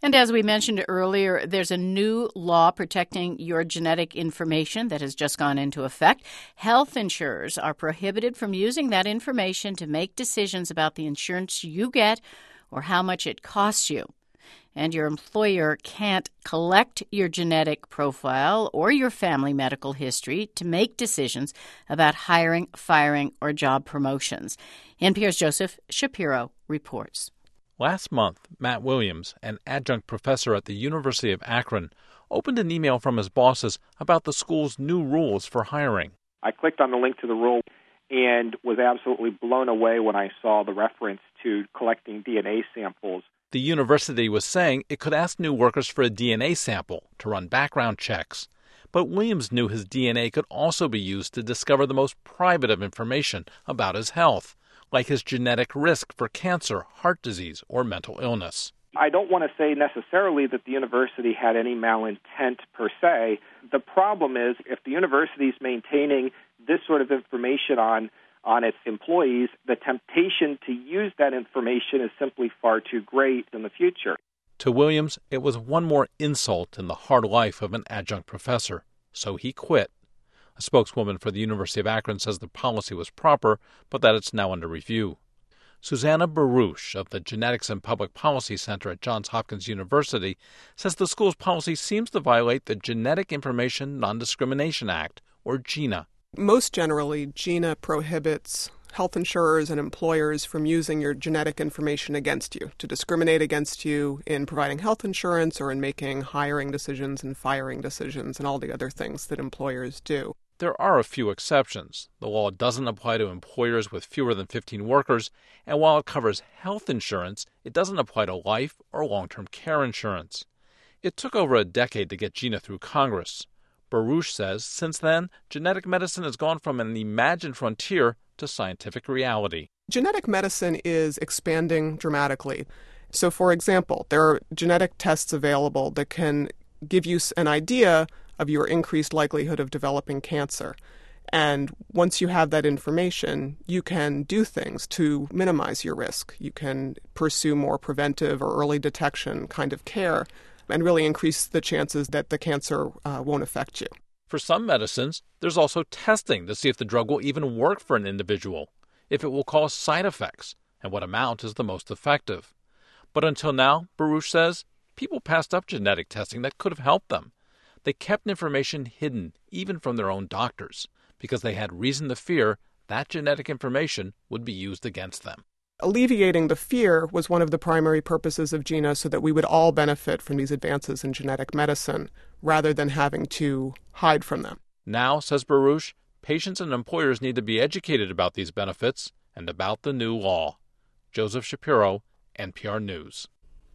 And as we mentioned earlier, there's a new law protecting your genetic information that has just gone into effect. Health insurers are prohibited from using that information to make decisions about the insurance you get or how much it costs you. And your employer can't collect your genetic profile or your family medical history to make decisions about hiring, firing, or job promotions. NPR's Joseph Shapiro reports. Last month, Matt Williams, an adjunct professor at the University of Akron, opened an email from his bosses about the school's new rules for hiring. I clicked on the link to the rule and was absolutely blown away when I saw the reference to collecting DNA samples. The university was saying it could ask new workers for a DNA sample to run background checks. But Williams knew his DNA could also be used to discover the most private of information about his health, like his genetic risk for cancer, heart disease, or mental illness. I don't want to say necessarily that the university had any malintent per se. The problem is if the university is maintaining this sort of information on its employees, the temptation to use that information is simply far too great in the future. To Williams, it was one more insult in the hard life of an adjunct professor, so he quit. A spokeswoman for the University of Akron says the policy was proper, but that it's now under review. Susanna Baruch of the Genetics and Public Policy Center at Johns Hopkins University says the school's policy seems to violate the Genetic Information Non-Discrimination Act, or GINA. Most generally, GINA prohibits health insurers and employers from using your genetic information against you, to discriminate against you in providing health insurance or in making hiring decisions and firing decisions and all the other things that employers do. There are a few exceptions. The law doesn't apply to employers with fewer than 15 workers, and while it covers health insurance, it doesn't apply to life or long-term care insurance. It took over a decade to get GINA through Congress. Baruch says since then, genetic medicine has gone from an imagined frontier to scientific reality. Genetic medicine is expanding dramatically. So, for example, there are genetic tests available that can give you an idea of your increased likelihood of developing cancer. And once you have that information, you can do things to minimize your risk. You can pursue more preventive or early detection kind of care and really increase the chances that the cancer won't affect you. For some medicines, there's also testing to see if the drug will even work for an individual, if it will cause side effects, and what amount is the most effective. But until now, Baruch says, people passed up genetic testing that could have helped them. They kept information hidden, even from their own doctors, because they had reason to fear that genetic information would be used against them. Alleviating the fear was one of the primary purposes of GINA so that we would all benefit from these advances in genetic medicine, rather than having to hide from them. Now, says Baruch, patients and employers need to be educated about these benefits and about the new law. Joseph Shapiro, NPR News.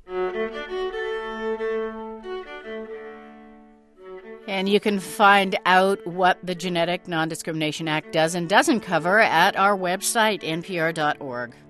And you can find out what the Genetic Non-Discrimination Act does and doesn't cover at our website, npr.org.